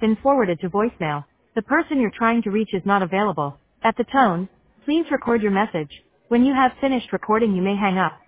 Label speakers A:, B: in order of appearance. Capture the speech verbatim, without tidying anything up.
A: been forwarded to voicemail. The person you're trying to reach is not available. At the tone, please record your message. When you have finished recording, you may hang up.